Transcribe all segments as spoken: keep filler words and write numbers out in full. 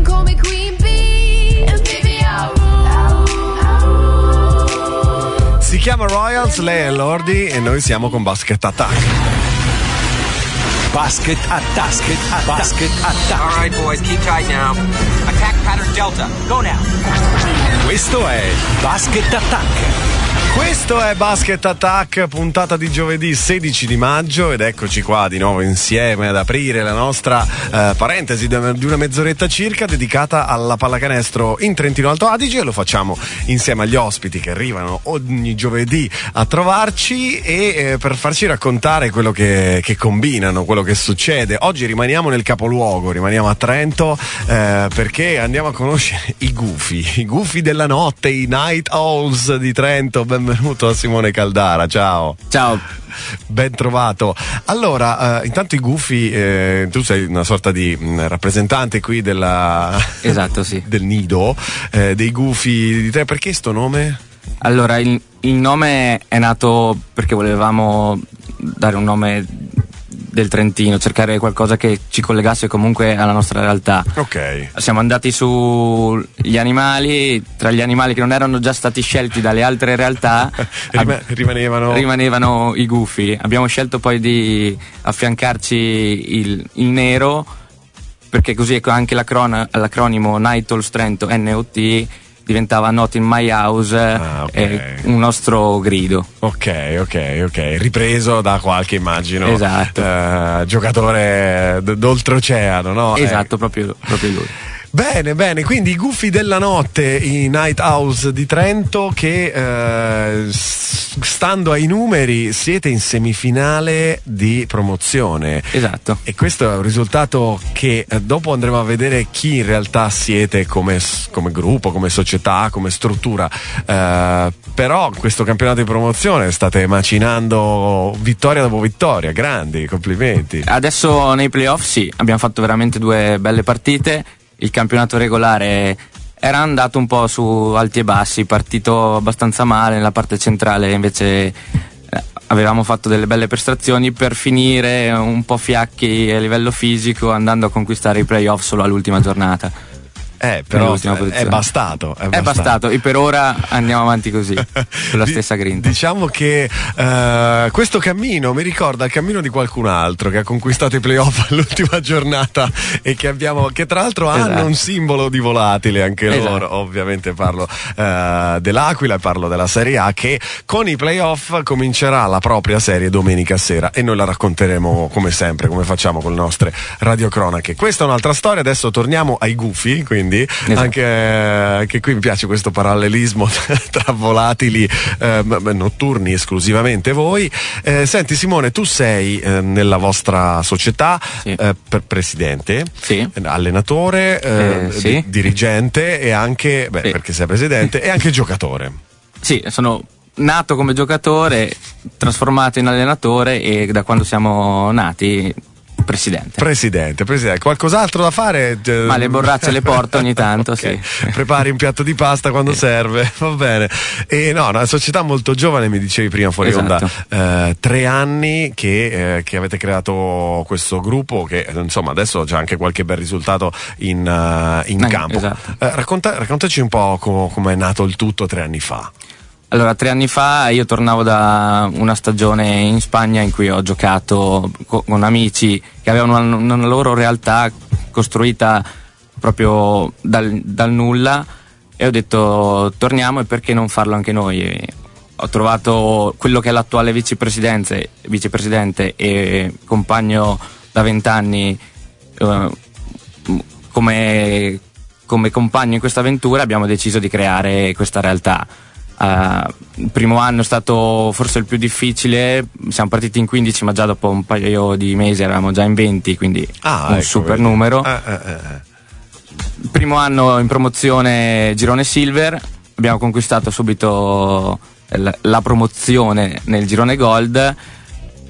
come Queen Bee, and baby I'll rule. Si chiama Royals, lei è Lordi e noi siamo con Basket Attack. Basket Attack. Basket Attack. All right, boys, keep tight now. Attack pattern Delta. Go now. Questo è Basket Attack. Questo è Basket Attack, puntata di giovedì sedici di maggio, ed eccoci qua di nuovo insieme ad aprire la nostra eh, parentesi di una mezz'oretta circa dedicata alla pallacanestro in Trentino Alto Adige, e lo facciamo insieme agli ospiti che arrivano ogni giovedì a trovarci e eh, per farci raccontare quello che, che combinano, quello che succede. Oggi rimaniamo nel capoluogo, rimaniamo a Trento eh, perché andiamo a conoscere i gufi, i gufi della notte, i Night Owls di Trento. Benvenuto a Simone Caldara, ciao. Ciao. Ben trovato. Allora, eh, intanto i gufi, eh, tu sei una sorta di mh, rappresentante qui della Esatto, sì. del nido eh, dei gufi di te. Perché sto nome? Allora, il, il nome è nato perché volevamo dare un nome del Trentino, cercare qualcosa che ci collegasse comunque alla nostra realtà. Ok. Siamo andati sugli animali, tra gli animali che non erano già stati scelti dalle altre realtà Rima- ab- rimanevano rimanevano i gufi. Abbiamo scelto poi di affiancarci il, il nero, perché così ecco anche l'acron- l'acronimo Night Owls Trento, N O T, diventava Not in My House, ah, okay. eh, un nostro grido. Ok, ok, ok. Ripreso da qualche, immagino, esatto. eh, giocatore d- d'oltreoceano, no? Esatto, eh. proprio, proprio lui. Bene, bene, quindi i gufi della notte, i Night Owls di Trento, che eh, stando ai numeri siete in semifinale di promozione. Esatto. E questo è un risultato che eh, dopo andremo a vedere chi in realtà siete come, come gruppo, come società, come struttura. Eh, però questo campionato di promozione state macinando vittoria dopo vittoria, grandi, complimenti. Adesso nei playoff sì, abbiamo fatto veramente due belle partite. Il campionato regolare era andato un po' su alti e bassi, partito abbastanza male, nella parte centrale invece avevamo fatto delle belle prestazioni, per finire un po' fiacchi a livello fisico, andando a conquistare i playoff solo all'ultima giornata. Eh, però è bastato, è bastato. È bastato, e per ora andiamo avanti così, con la stessa grinta. Diciamo che uh, questo cammino mi ricorda il cammino di qualcun altro che ha conquistato i playoff all'ultima giornata e che abbiamo, che tra l'altro hanno esatto. un simbolo di volatile anche esatto. loro. Ovviamente parlo uh, dell'Aquila e parlo della Serie A, che con i playoff comincerà la propria serie domenica sera, e noi la racconteremo come sempre, come facciamo con le nostre radiocronache. Questa è un'altra storia. Adesso torniamo ai gufi, quindi Esatto. Anche, anche qui mi piace questo parallelismo tra volatili eh, notturni esclusivamente voi. Eh, senti Simone, tu sei eh, nella vostra società sì. eh, per presidente, sì. allenatore, eh, eh, sì. di, dirigente e anche, beh, sì. perché sei presidente, e anche giocatore. Sì, sono nato come giocatore, trasformato in allenatore, e da quando siamo nati Presidente. Presidente, presidente. Qualcos'altro da fare? Ma le borracce le porto ogni tanto, okay. Sì. Prepari un piatto di pasta quando sì. serve, va bene. E no, una società molto giovane, mi dicevi prima fuori esatto. onda. Eh, tre anni che, eh, che avete creato questo gruppo, che insomma adesso c'è anche qualche bel risultato in, uh, in eh, campo. Esatto. Eh, racconta, raccontaci un po' come com è nato il tutto tre anni fa. Allora, tre anni fa io tornavo da una stagione in Spagna in cui ho giocato con amici che avevano una, una loro realtà costruita proprio dal, dal nulla, e ho detto torniamo, e perché non farlo anche noi? E ho trovato quello che è l'attuale vicepresidente, vicepresidente e compagno da vent'anni eh, come, come compagno in questa avventura. Abbiamo deciso di creare questa realtà. Uh, il primo anno è stato forse il più difficile, siamo partiti in quindici, ma già dopo un paio di mesi eravamo già in venti, quindi ah, un ecco, super vedi. numero. Eh, eh, eh. Il primo anno in promozione girone silver, abbiamo conquistato subito la, la promozione nel girone gold.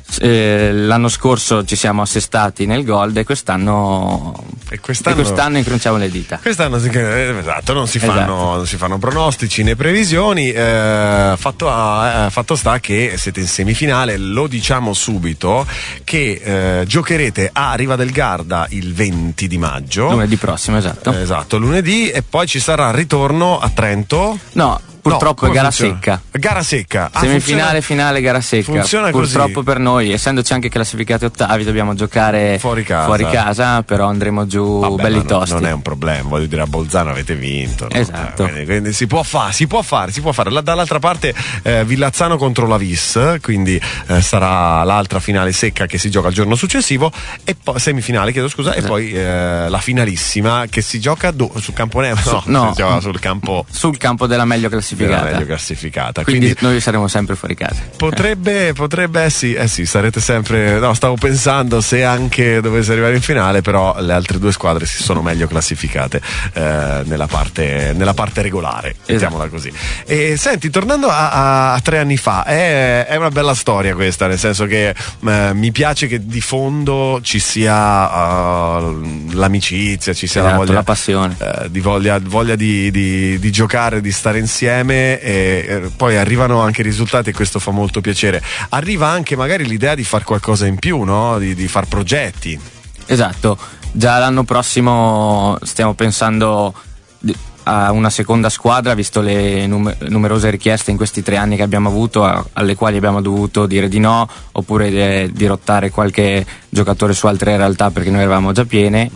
Eh, l'anno scorso ci siamo assestati nel Gold e quest'anno e quest'anno, e quest'anno incrociamo le dita. Quest'anno si- eh, esatto, non si fanno, Esatto. non si fanno pronostici né previsioni. Eh, fatto, eh, fatto sta che siete in semifinale, lo diciamo subito che eh, giocherete a Riva del Garda il venti di maggio. Lunedì prossimo, esatto. Eh, esatto, lunedì, e poi ci sarà il ritorno a Trento. No, purtroppo No, è gara come funziona? secca. Gara secca. Ah, Semifinale, funziona- finale, gara secca. funziona così. Purtroppo per noi, essendoci anche classificati ottavi, dobbiamo giocare Fuori casa. fuori casa, però andremo giù Vabbè, belli ma non- tosti. Non è un problema, voglio dire, a Bolzano avete vinto. no? Esatto. Eh, Quindi, quindi si può fare, si può fare, si può fare. La- dall'altra parte eh, Villazzano contro la Vis, quindi eh, sarà l'altra finale secca che si gioca il giorno successivo, e poi semifinale, chiedo scusa, e poi eh, la finalissima che si gioca do- sul campo neve, no, no. si gioca sul campo Sul campo della meglio della classificata. meglio classificata. Quindi, Quindi noi saremo sempre fuori casa. Potrebbe, potrebbe, eh sì, eh sì, sarete sempre. No, stavo pensando se anche dovesse arrivare in finale, però le altre due squadre si sono meglio classificate eh, nella, parte, nella parte regolare, mettiamola così. E senti, tornando a, a, a tre anni fa, è, è una bella storia questa, nel senso che eh, mi piace che di fondo ci sia uh, l'amicizia, ci sia la Esatto, voglia, la passione. eh, di voglia, voglia di, di, di giocare, di stare insieme, e eh, poi arrivano anche i risultati, e questo fa molto piacere. Arriva anche magari l'idea di far qualcosa in più, no? Di, di far progetti. Esatto, già l'anno prossimo stiamo pensando di- a una seconda squadra, visto le num- numerose richieste in questi tre anni che abbiamo avuto, a- alle quali abbiamo dovuto dire di no, oppure eh, dirottare qualche giocatore su altre realtà perché noi eravamo già piene,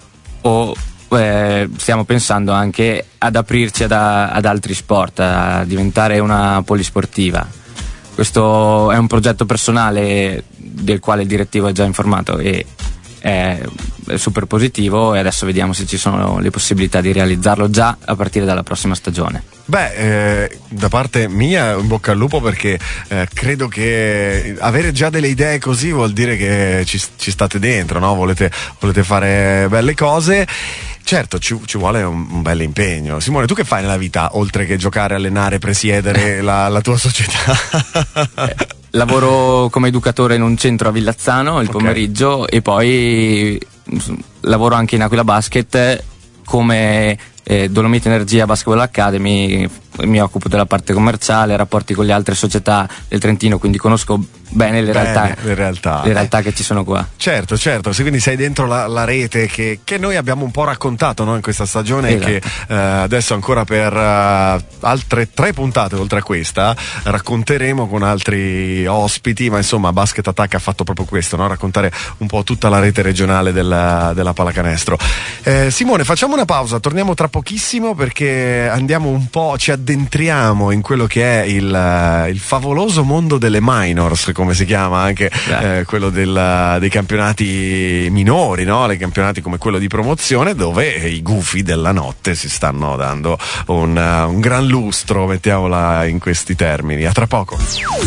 o eh, stiamo pensando anche ad aprirci ad, ad altri sport, a diventare una polisportiva. Questo è un progetto personale del quale il direttivo è già informato e è, è super positivo, e adesso vediamo se ci sono le possibilità di realizzarlo già a partire dalla prossima stagione. Beh, eh, da parte mia in bocca al lupo, perché eh, credo che avere già delle idee così vuol dire che ci, ci state dentro, no? Volete, volete fare belle cose. Certo, ci, ci vuole un, un bel impegno. Simone, tu che fai nella vita, oltre che giocare, allenare, presiedere la, la tua società? Eh, lavoro come educatore in un centro a Villazzano il Ok. pomeriggio, e poi mm, lavoro anche in Aquila Basket come eh, Dolomite Energia Basketball Academy. Mi occupo della parte commerciale, rapporti con le altre società del Trentino, quindi conosco bene le, Bene, realtà, le realtà. le realtà che ci sono qua. Certo, certo, se quindi sei dentro la, la rete che, che noi abbiamo un po' raccontato, no, in questa stagione, Esatto. che eh, adesso ancora per eh, altre tre puntate oltre a questa racconteremo con altri ospiti, ma insomma Basket Attack ha fatto proprio questo, no? Raccontare un po' tutta la rete regionale della, della pallacanestro. Eh, Simone, facciamo una pausa, torniamo tra pochissimo perché andiamo un po', ci addentriamo in quello che è il, il favoloso mondo delle minors, come si chiama anche eh, quello del, dei campionati minori, no? I campionati come quello di promozione, dove i gufi della notte si stanno dando un, uh, un gran lustro, mettiamola in questi termini. A tra poco. While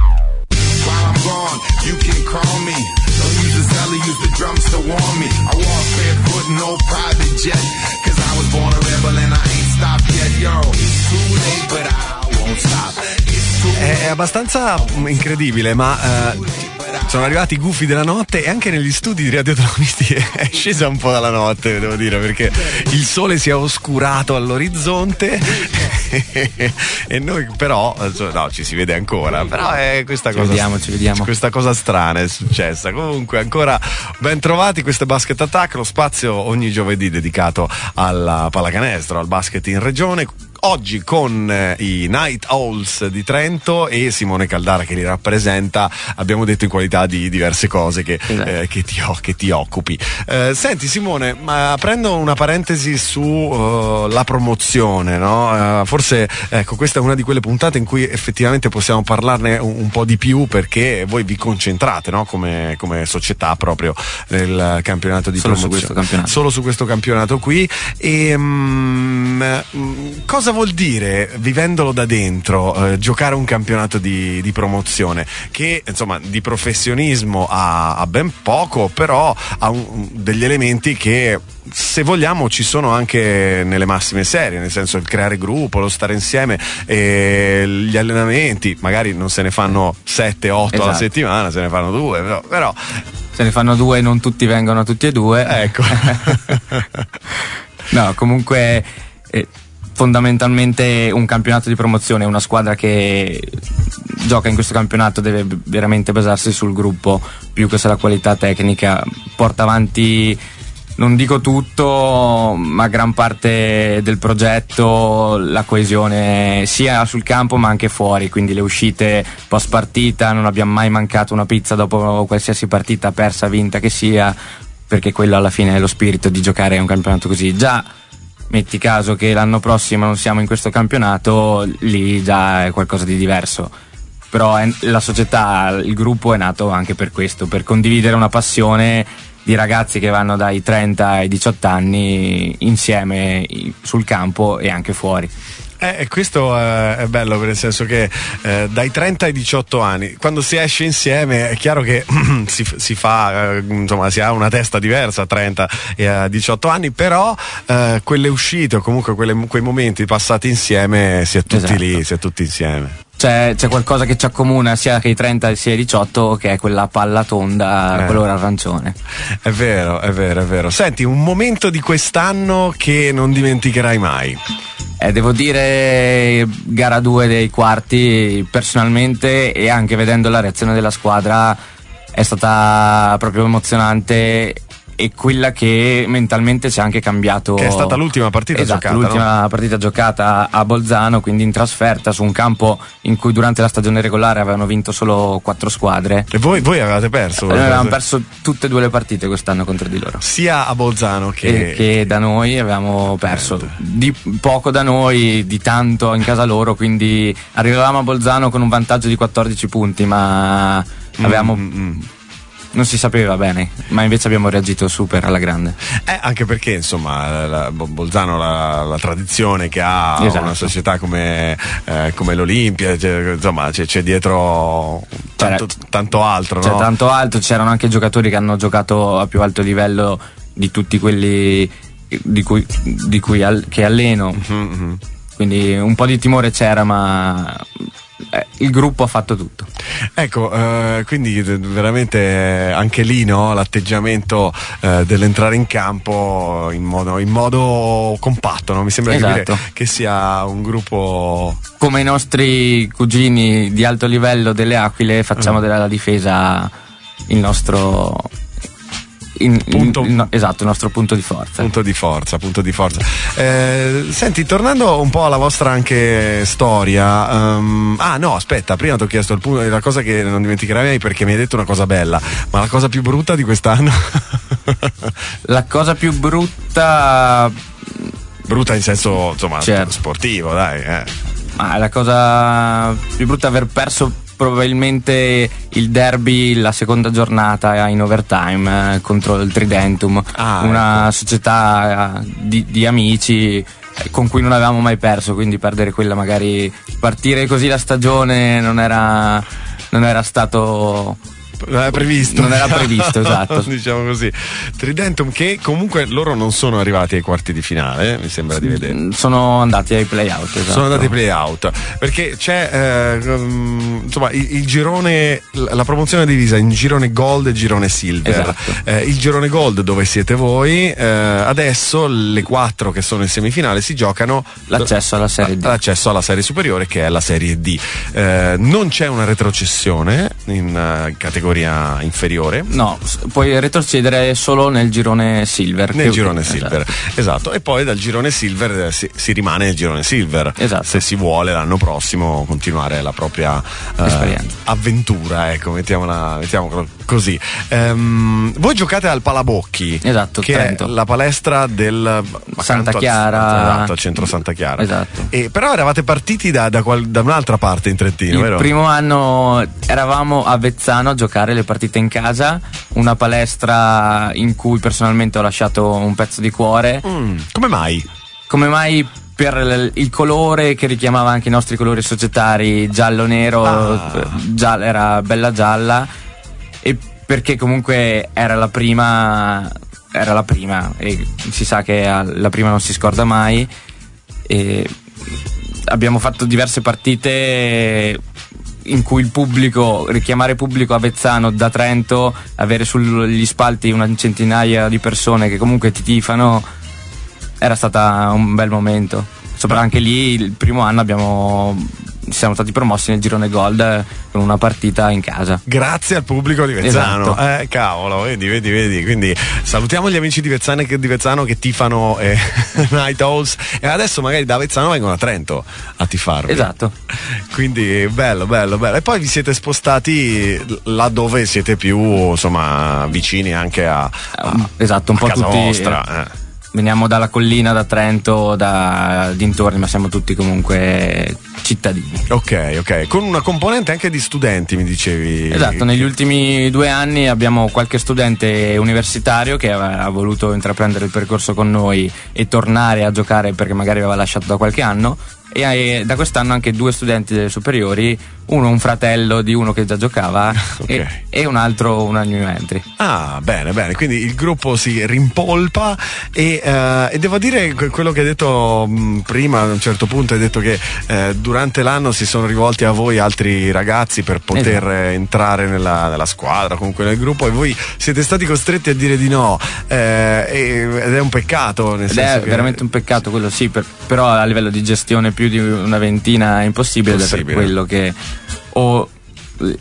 I'm gone, you can call me. Don't use the celly, use the drums to warm me. I walk barefoot, no private jet. Cause I was born a rebel and I ain't stopped yet, yo. It's too late, but I won't stop. It's too È, è abbastanza mm, incredibile, ma eh, sono arrivati i gufi della notte, e anche negli studi di Radiotronisti è scesa un po' dalla notte, devo dire, perché il sole si è oscurato all'orizzonte e noi però, no, ci si vede ancora, però è questa Ci cosa, vediamo, ci vediamo. questa cosa strana è successa. Comunque ancora ben trovati, questo è Basket Attack, lo spazio ogni giovedì dedicato alla pallacanestro, al basket in regione. Oggi con eh, i Night Owls di Trento e Simone Caldara che li rappresenta, abbiamo detto in qualità di diverse cose che, Esatto. eh, che, ti, che ti occupi. Eh, senti Simone, ma prendo una parentesi su uh, la promozione, no? Uh, forse ecco, questa è una di quelle puntate in cui effettivamente possiamo parlarne un, un po' di più, perché voi vi concentrate, no? come, come società proprio nel campionato di Solo su promozione. questo campionato. Solo su questo campionato qui. E, mm, cosa cosa vuol dire, vivendolo da dentro, eh, giocare un campionato di, di promozione che insomma di professionismo ha, ha ben poco, però ha un, degli elementi che, se vogliamo, ci sono anche nelle massime serie, nel senso il creare gruppo, lo stare insieme, e gli allenamenti magari non se ne fanno sette otto Esatto. alla settimana, se ne fanno due, però, però Se ne fanno due, non tutti vengono tutti e due. ecco. No, comunque eh, fondamentalmente un campionato di promozione, una squadra che gioca in questo campionato deve veramente basarsi sul gruppo più che sulla qualità tecnica. Porta avanti, non dico tutto, ma gran parte del progetto, la coesione sia sul campo ma anche fuori, quindi le uscite post partita, non abbiamo mai mancato una pizza dopo qualsiasi partita, persa, vinta che sia, perché quello alla fine è lo spirito di giocare un campionato così. Già metti caso che l'anno prossimo non siamo in questo campionato, lì già è qualcosa di diverso. Però è, la società, il gruppo è nato anche per questo, per condividere una passione di ragazzi che vanno dai trenta ai diciotto anni insieme sul campo e anche fuori. Eh, questo eh, è bello, nel senso che eh, dai trenta ai diciotto anni, quando si esce insieme, è chiaro che si, si fa, eh, insomma, si ha una testa diversa a trenta e a diciotto anni, però eh, quelle uscite o comunque quelle, quei momenti passati insieme, si è tutti Esatto. lì, si è tutti insieme. C'è, c'è qualcosa che ci accomuna sia che i trenta sia i diciotto, che è quella palla tonda, Eh. colore arancione. È vero, è vero, è vero. Senti, un momento di quest'anno che non dimenticherai mai. Eh, devo dire, gara due dei quarti, personalmente, e anche vedendo la reazione della squadra, è stata proprio emozionante, e quella che mentalmente ci ha anche cambiato. Che è stata l'ultima partita esatto, giocata, l'ultima partita giocata a Bolzano, quindi in trasferta su un campo in cui durante la stagione regolare avevano vinto solo quattro squadre. E voi, voi avevate perso? Noi avevamo perso tutte e due le partite quest'anno contro di loro. Sia a Bolzano che, Che, che da noi avevamo perso di poco da noi, di tanto in casa loro, quindi arrivavamo a Bolzano con un vantaggio di quattordici punti, ma avevamo Mm, mm. non si sapeva bene, ma invece abbiamo reagito super alla grande. Eh, anche perché insomma la, Bolzano la, la tradizione che ha, Esatto. una società come, eh, come l'Olimpia, cioè, insomma c'è, c'è dietro tanto, C'era- tanto altro, C'è no? tanto altro, c'erano anche giocatori che hanno giocato a più alto livello di tutti quelli di cui, di cui al, che alleno, Mhm. quindi un po' di timore c'era, ma eh, il gruppo ha fatto tutto. Ecco, eh, quindi d- veramente eh, anche lì, no, l'atteggiamento eh, dell'entrare in campo in modo, in modo compatto, no? Mi sembra di Esatto. capire che sia un gruppo. Come i nostri cugini di alto livello delle Aquile, facciamo Mm. della difesa il nostro in- in- Punto- il no- esatto, il nostro punto di forza. Punto di forza, punto di forza. Eh, senti, tornando un po' alla vostra anche storia, ehm, ah no, aspetta, prima ti ho chiesto il punto, la cosa che non dimenticherai mai, perché mi hai detto una cosa bella, ma la cosa più brutta di quest'anno? La cosa più brutta, Brutta in senso, insomma, Certo. sportivo, dai. Eh. ma la cosa più brutta è aver perso probabilmente il derby la seconda giornata in overtime eh, contro il Tridentum, Ah, una società eh, di, di amici eh, con cui non avevamo mai perso, quindi perdere quella, magari partire così la stagione non era, non era stato Non era previsto. Non era previsto, esatto. Diciamo così. Tridentum, che comunque loro non sono arrivati ai quarti di finale, eh, mi sembra di vedere. sono andati ai play-out, esatto. Sono andati ai play-out, perché c'è eh, um, insomma il, il girone, la promozione è divisa in girone gold e girone silver. Esatto. Eh, il girone gold, dove siete voi, eh, adesso le quattro che sono in semifinale si giocano L'accesso alla Serie D. l'accesso alla serie superiore, che è la Serie D. Eh, non c'è una retrocessione in uh, categoria inferiore. No, s- puoi retrocedere solo nel girone silver. Nel che- girone esatto. silver, esatto, e poi dal girone silver eh, si, si rimane nel girone silver, Esatto. se si vuole l'anno prossimo continuare la propria eh, Esperienza. avventura, ecco, mettiamola, mettiamola così. Ehm, voi giocate al Palabocchi, Esatto, che Trento. è la palestra del Santa accanto al- Chiara. esatto, al centro Santa Chiara. Esatto. E però eravate partiti da, da, qual- da un'altra parte in Trentino, Il vero? primo anno eravamo a Vezzano a giocare le partite in casa, una palestra in cui personalmente ho lasciato un pezzo di cuore. Mm, come mai? Come mai? per l- il colore che richiamava anche i nostri colori societari, giallo-nero, Ah. gialla, era bella gialla, e perché comunque era la prima, era la prima e si sa che la prima non si scorda mai. E abbiamo fatto diverse partite in cui il pubblico, richiamare pubblico avezzano da Trento, avere sugli spalti una centinaia di persone che comunque ti tifano, era stata un bel momento. Sopra anche lì il primo anno abbiamo siamo stati promossi nel girone Gold con una partita in casa. Grazie al pubblico di Vezzano. Esatto. Eh, cavolo, vedi, vedi, vedi. Quindi salutiamo gli amici di Vezzano che, di Vezzano che tifano eh, Night Owls, e adesso magari da Vezzano vengono a Trento a tifarvi. Esatto. Quindi bello, bello, bello. E poi vi siete spostati laddove siete più, insomma, vicini anche a, a esatto, un a po' casa tutti. vostra. Eh. Veniamo dalla collina, da Trento, da dintorni, ma siamo tutti comunque cittadini. Ok, ok. Con una componente anche di studenti, mi dicevi. Esatto, negli ultimi due anni abbiamo qualche studente universitario che ha voluto intraprendere il percorso con noi e tornare a giocare perché magari aveva lasciato da qualche anno, e da quest'anno anche due studenti delle superiori, uno un fratello di uno che già giocava Okay. e, e un altro una new entry. Ah, bene, bene, quindi il gruppo si rimpolpa e, eh, e devo dire que- quello che hai detto mh, prima, a un certo punto hai detto che eh, durante l'anno si sono rivolti a voi altri ragazzi per poter Esatto. eh, entrare nella, nella squadra, comunque nel gruppo, e voi siete stati costretti a dire di no, eh, e- ed è un peccato, nel Ed senso è che veramente un peccato quello, sì, per- però a livello di gestione più di una ventina è impossibile, ed è per Possibile. quello che o eh,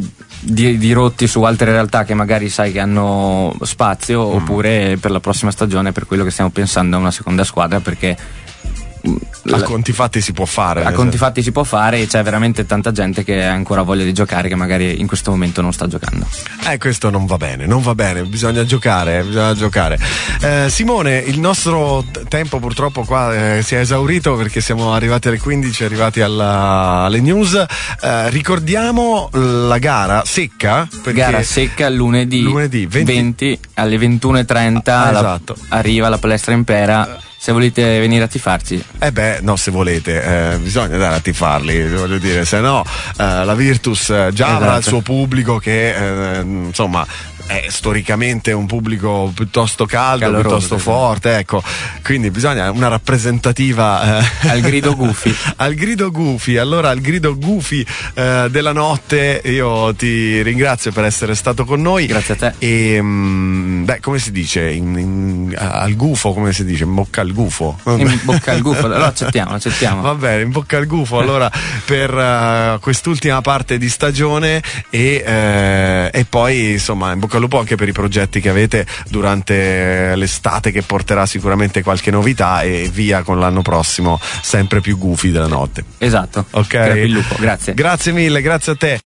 di, dirotti su altre realtà che magari sai che hanno spazio, Mm. oppure per la prossima stagione, per quello che stiamo pensando, a una seconda squadra, perché mm, a la- conti fatti si può fare. a nel conti senso- fatti si può fare, e c'è veramente tanta gente che ha ancora voglia di giocare, che magari in questo momento non sta giocando. Eh, questo non va bene, non va bene, bisogna giocare, bisogna giocare. Eh, Simone, il nostro t- tempo purtroppo qua eh, si è esaurito perché siamo arrivati alle quindici, arrivati alla- alle news. Eh, ricordiamo la gara secca. Perché Gara secca lunedì, lunedì venti venti alle ventuno e trenta, Ah, la- esatto. arriva la palestra Impera. Se volete venire a tifarci, Eh beh, no, se volete, eh, bisogna andare a tifarli, voglio dire, se no eh, la Virtus eh, già avrà il Esatto. suo pubblico che eh, insomma è storicamente un pubblico piuttosto caldo, Caloroso, piuttosto esatto. forte, ecco, quindi bisogna una rappresentativa eh, Al grido Gufi. al grido Gufi. Allora, al grido Gufi eh, della notte, io ti ringrazio per essere stato con noi. Grazie a te. E mm, beh, come si dice in, in- al gufo, come si dice? In bocca al gufo. In bocca al gufo, lo accettiamo, accettiamo. Va bene, in bocca al gufo allora per eh, quest'ultima parte di stagione, e, eh, e poi insomma in bocca al lupo anche per i progetti che avete durante l'estate, che porterà sicuramente qualche novità, e via con l'anno prossimo sempre più gufi della notte. Esatto. Ok? Crepi il lupo, grazie. Grazie mille, grazie a te.